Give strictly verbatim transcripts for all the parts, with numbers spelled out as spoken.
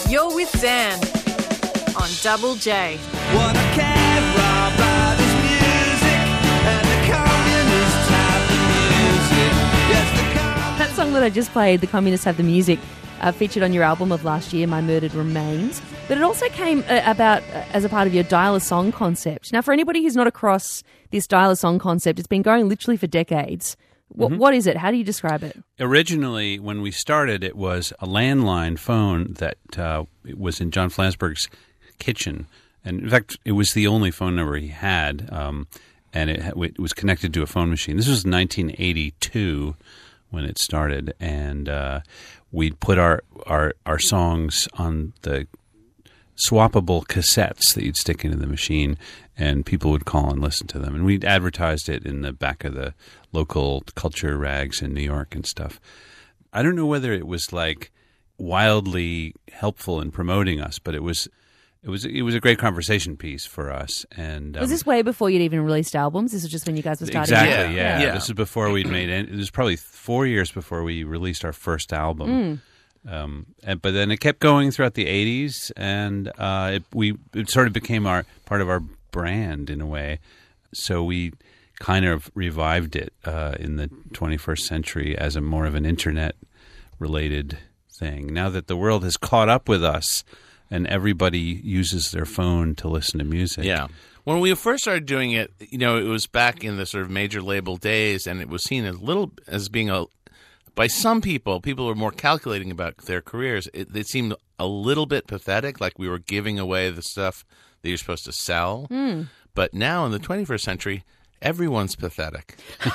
You're with Dan on Double J. What a cab rob riders music and the communists have the music. Yes, the communists. That song that I just played, The Communists Have the Music, uh, featured on your album of last year, My Murdered Remains. But it also came uh, about uh, as a part of your Dial-A-Song concept. Now, for anybody who's not across this Dial-A-Song concept, it's been going literally for decades. What, Mm-hmm. what is it? How do you describe it? Originally, when we started, it was a landline phone that uh, it was in John Flansburgh's kitchen. And in fact, it was the only phone number he had, um, and it, ha- it was connected to a phone machine. This was nineteen eighty-two when it started, and uh, we'd put our, our, our songs on the swappable cassettes that you'd stick into the machine, and people would call and listen to them. And we'd advertised it in the back of the local culture rags in New York and stuff. I don't know whether it was like wildly helpful in promoting us, but it was it was it was a great conversation piece for us. And um, Was this way before you'd even released albums? This was just when you guys were starting exactly? out? Yeah. Yeah. This is before we'd made it. It was probably four years before we released our first album. Um, and, but then it kept going throughout the eighties, and uh, it, we it sort of became our part of our brand in a way. So we kind of revived it uh, in the twenty-first century as a more of an internet-related thing. Now that the world has caught up with us, and everybody uses their phone to listen to music. Yeah. When we first started doing it, you know, it was back in the sort of major label days, and it was seen as little as being a by some people, people who were more calculating about their careers. It, it seemed a little bit pathetic, like we were giving away the stuff that you're supposed to sell. Mm. But now in the twenty-first century, everyone's pathetic.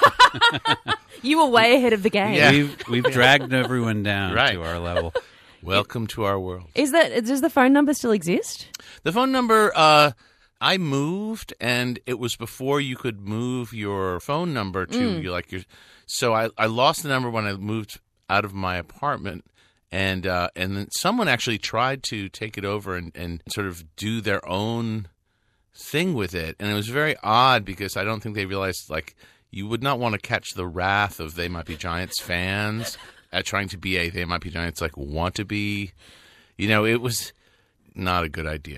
You were way ahead of the game. Yeah. We've we've dragged everyone down Right. to our level. Welcome to our world. Is that does the phone number still exist? The phone number, uh, I moved, and it was before you could move your phone number to your like your. So I, I lost the number when I moved out of my apartment, and uh, and then someone actually tried to take it over and, and sort of do their own thing with it, and it was very odd because I don't think they realized like you would not want to catch the wrath of They Might Be Giants fans at trying to be a They Might Be Giants like want to be. You know, it was not a good idea.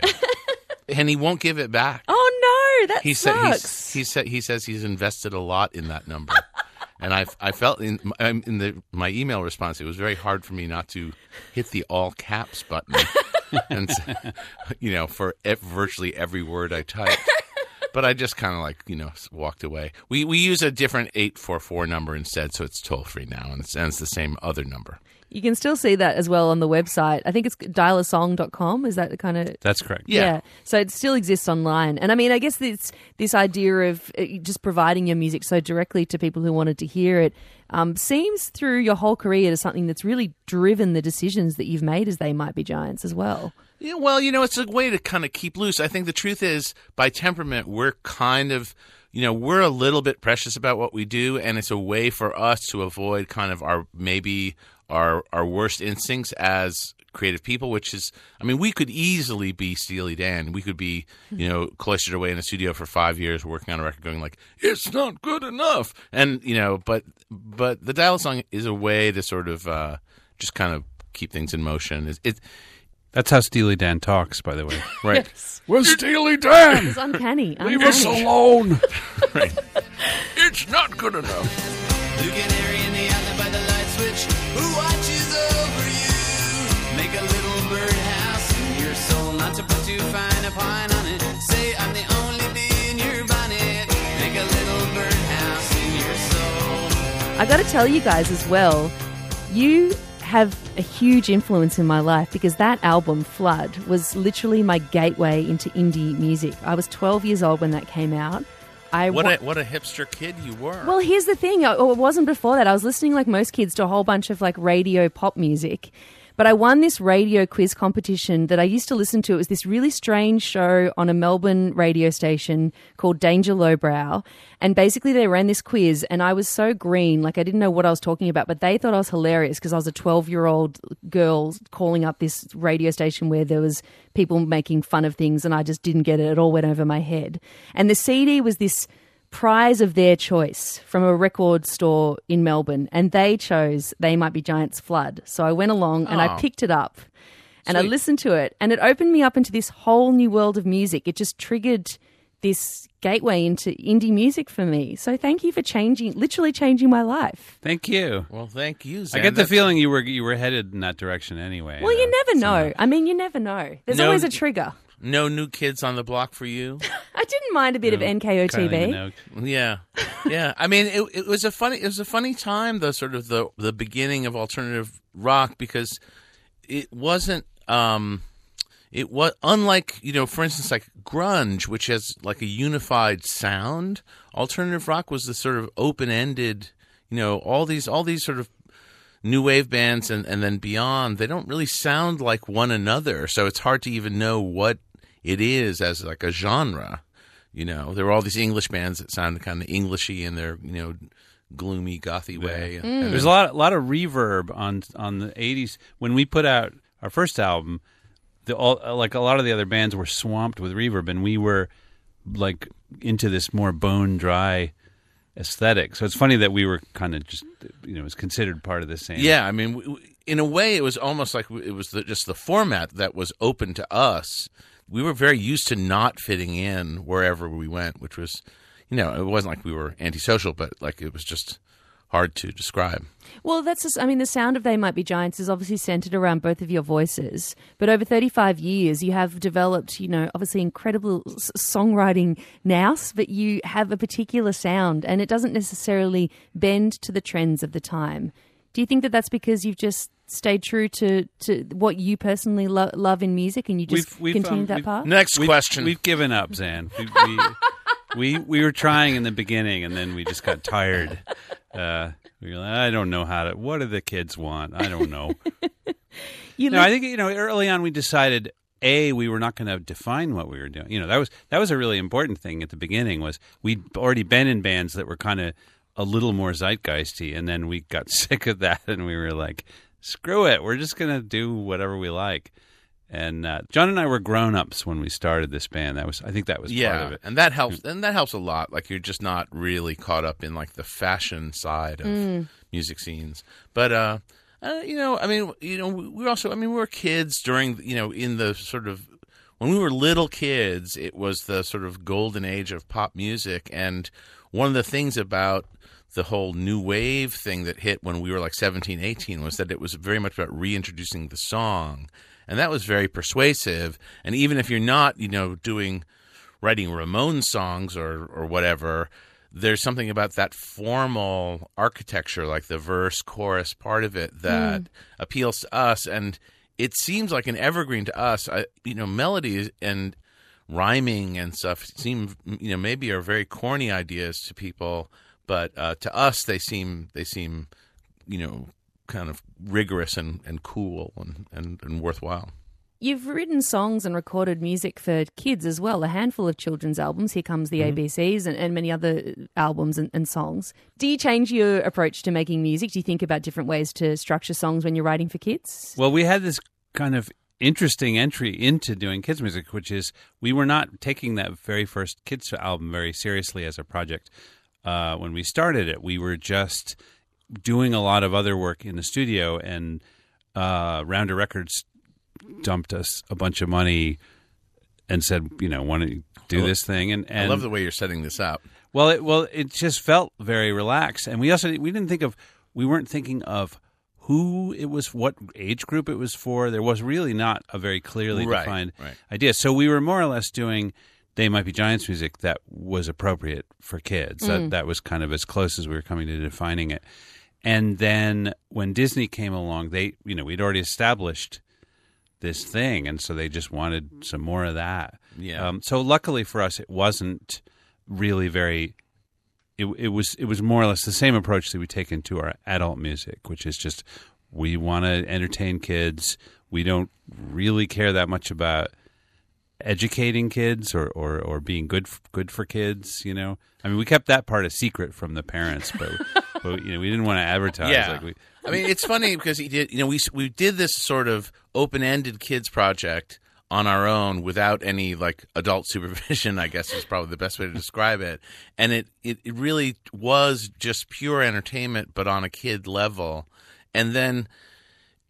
And he won't give it back. Oh no, that He said sucks. he's, he said he says he's invested a lot in that number, and I I felt in um, in the my email response it was very hard for me not to hit the all caps button, and you know for ev- virtually every word I typed, but I just kind of like you know walked away. We we use a different eight four four number instead, so it's toll free now, and it's, and it's the same other number. You can still see that as well on the website. I think it's dial a song dot com. Is that the kind of... That's correct. Yeah. So it still exists online. And I mean, I guess this, this idea of uh, just providing your music so directly to people who wanted to hear it um, seems through your whole career as something that's really driven the decisions that you've made as They Might Be Giants as well. Yeah, well, you know, it's a way to kind of keep loose. I think the truth is, by temperament, we're kind of, you know, we're a little bit precious about what we do, and it's a way for us to avoid kind of our maybe our our worst instincts as creative people, which is, I mean, we could easily be Steely Dan. We could be, you know, cloistered away in a studio for five years working on a record going like, it's not good enough. And, you know, but but the Dial-A-Song is a way to sort of uh, just kind of keep things in motion. It, it That's how Steely Dan talks, by the way. Right. Yes. We're Steely Dan! It's uncanny. Leave us uncanny. alone! Right. It's not good enough. You can Harry in the alley by the light switch. Who watches over you? Make a little birdhouse in your soul, not to put too fine a pine on it. Say I'm the only bee in your bonnet. Make a little birdhouse in your soul. I got to tell you guys as well, you have a huge influence in my life because that album, Flood, was literally my gateway into indie music. I was twelve years old when that came out. I What wa- a what a hipster kid you were. Well, here's the thing. I- oh, It wasn't before that. I was listening like most kids to a whole bunch of like radio pop music. But I won this radio quiz competition that I used to listen to. It was this really strange show on a Melbourne radio station called Danger Lowbrow. And basically they ran this quiz and I was so green, like I didn't know what I was talking about, but they thought I was hilarious because I was a twelve-year-old girl calling up this radio station where there was people making fun of things and I just didn't get it. It all went over my head. And the C D was this prize of their choice from a record store in Melbourne, and they chose They Might Be Giants' Flood. So I went along and Oh. I picked it up. And I Sweet. listened to it, and it opened me up into this whole new world of music. It just triggered this gateway into indie music for me. So thank you for changing, literally changing my life. Thank you. Well, thank you, Zan. I get the That's- feeling you were you were headed in that direction anyway. Well, you uh, never know. somehow. I mean, you never know. There's No- always a trigger. No new kids on the block for you? I didn't mind a bit of N K O T Kylie V. Minogue. Yeah, yeah. I mean, it, it was a funny, it was a funny time, the sort of the the beginning of alternative rock, because it wasn't, um, it was unlike, you know, for instance, like grunge, which has like a unified sound. Alternative rock was the sort of open ended, you know, all these all these sort of new wave bands and and then beyond. They don't really sound like one another, so it's hard to even know what it is as like a genre. You know, there were all these English bands that sounded kind of Englishy in their, you know, gloomy, gothy way. And, and There's a lot, a lot of reverb on on the eighties when we put out our first album. The all, like a lot of the other bands were swamped with reverb, and we were like into this more bone dry aesthetic. So it's funny that we were kind of just, you know, it was considered part of the same. yeah, I mean, w- w- in a way, it was almost like it was the, just the format that was open to us. We were very used to not fitting in wherever we went, which was, you know, it wasn't like we were antisocial, but like it was just hard to describe. Well, that's just, I mean, the sound of They Might Be Giants is obviously centered around both of your voices. But over thirty-five years, you have developed, you know, obviously incredible s- songwriting nous, but you have a particular sound, and it doesn't necessarily bend to the trends of the time. Do you think that that's because you've just stayed true to, to what you personally lo- love in music, and you just We've- we've, continued um, that we've- path? Next We've, question. We've given up, Zan. We, we, we we were trying in the beginning, and then we just got tired. Uh, we were like, I don't know how to. What do the kids want? I don't know. You No, li- I think, you know, early on we decided, A, we were not going to define what we were doing. You know, that was that was a really important thing at the beginning, was we'd already been in bands that were kind of a little more zeitgeisty, and then we got sick of that, and we were like, screw it, we're just going to do whatever we like. And uh, John and I were grown-ups when we started this band. That was, I think that was yeah, part of it. and that helps. And that helps a lot. Like you're just not really caught up in like the fashion side of music scenes. But uh, uh, you know, I mean, you know, we were also. I mean, we were kids during. You know, in the sort of when we were little kids, it was the sort of golden age of pop music. And one of the things about the whole new wave thing that hit when we were like seventeen, eighteen was that it was very much about reintroducing the song. And that was very persuasive. And even if you're not, you know, doing writing Ramones songs or or whatever, there's something about that formal architecture, like the verse chorus part of it, that mm. appeals to us. And it seems like an evergreen to us. I, you know, melodies and rhyming and stuff seem, you know, maybe are very corny ideas to people, but uh, to us they seem they seem, you know, kind of rigorous and, and cool and, and, and worthwhile. You've written songs and recorded music for kids as well, a handful of children's albums. Here Comes the mm-hmm. A B Cs and, and many other albums and, and songs. Do you change your approach to making music? Do you think about different ways to structure songs when you're writing for kids? Well, we had this kind of interesting entry into doing kids music, which is we were not taking that very first kids album very seriously as a project. Uh, when we started it, we were just doing a lot of other work in the studio, and uh, Rounder Records dumped us a bunch of money and said, you know, want to do this thing. And, and I love the way you're setting this up. Well, it, well, it just felt very relaxed, and we also we didn't think of we weren't thinking of who it was, what age group it was for. There was really not a very clearly right, defined right. idea. So we were more or less doing They Might Be Giants music that was appropriate for kids. Mm. That that was kind of as close as we were coming to defining it. And then when Disney came along, they, you know, we'd already established this thing, and so they just wanted some more of that. Yeah. Um, so luckily for us, it wasn't really very. It, it was it was more or less the same approach that we take into our adult music, which is just we want to entertain kids. We don't really care that much about educating kids or, or, or being good good for kids. You know, I mean, we kept that part a secret from the parents, but. But, you know, we didn't want to advertise. Yeah. Like we, I mean, it's funny because he did. You know, we we did this sort of open-ended kids project on our own without any like adult supervision. I guess is probably the best way to describe it. And it, it it really was just pure entertainment, but on a kid level. And then,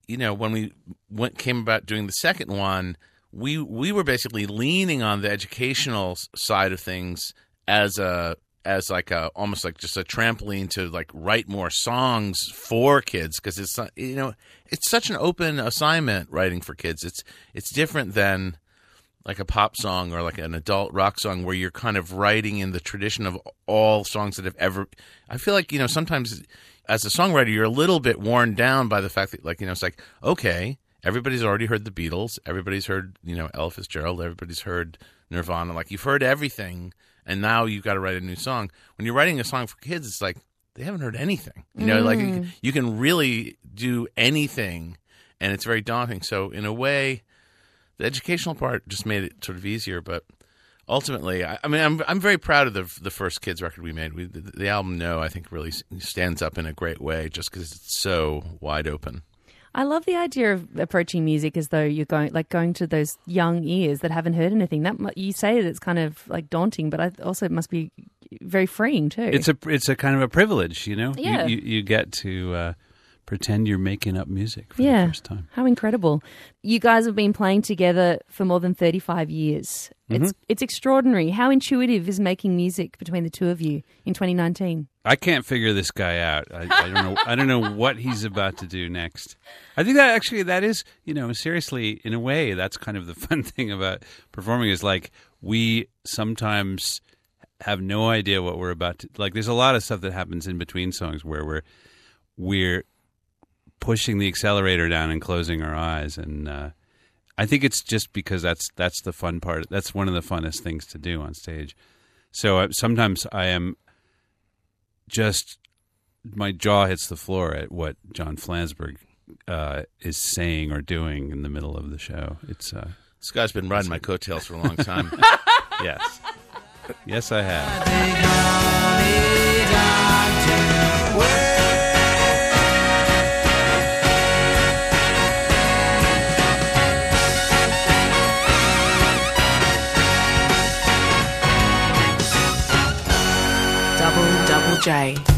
you know, when we went came about doing the second one, we we were basically leaning on the educational s- side of things as a as like a almost like just a trampoline to like write more songs for kids, because it's not- you know it's such an open assignment writing for kids. It's it's different than like a pop song or like an adult rock song where you're kind of writing in the tradition of all songs that have ever. I feel like, you know, sometimes as a songwriter you're a little bit worn down by the fact that, like, you know, it's like, okay, everybody's already heard the Beatles, everybody's heard, you know, Ella Fitzgerald, everybody's heard Nirvana, like you've heard everything. And now you've got to write a new song. When you're writing a song for kids, it's like they haven't heard anything. You know, mm. like you can, you can really do anything, and it's very daunting. So in a way, the educational part just made it sort of easier. But ultimately, I, I mean, I'm I'm very proud of the the first kids record we made. We, the, the album No, I think, really stands up in a great way, just because it's so wide open. I love the idea of approaching music as though you're going, like going to those young ears that haven't heard anything. That mu- you say that it's kind of like daunting, but I, also it must be very freeing too. It's a it's a kind of a privilege, you know. Yeah. You, you, you get to uh, pretend you're making up music for yeah. the first time. How incredible! You guys have been playing together for more than thirty-five years. Mm-hmm. It's it's extraordinary. How intuitive is making music between the two of you in twenty nineteen? I can't figure this guy out. I, I don't know. I don't know what he's about to do next. I think that actually that is, you know, seriously, in a way, that's kind of the fun thing about performing is like we sometimes have no idea what we're about to. Like, there's a lot of stuff that happens in between songs where we're we're pushing the accelerator down and closing our eyes, and uh, I think it's just because that's that's the fun part. That's one of the funnest things to do on stage. So uh, sometimes I am. Just my jaw hits the floor at what John Flansburgh uh, is saying or doing in the middle of the show. It's uh, this guy's been riding my coattails for a long time. Yes, yes, I have. Double Double J.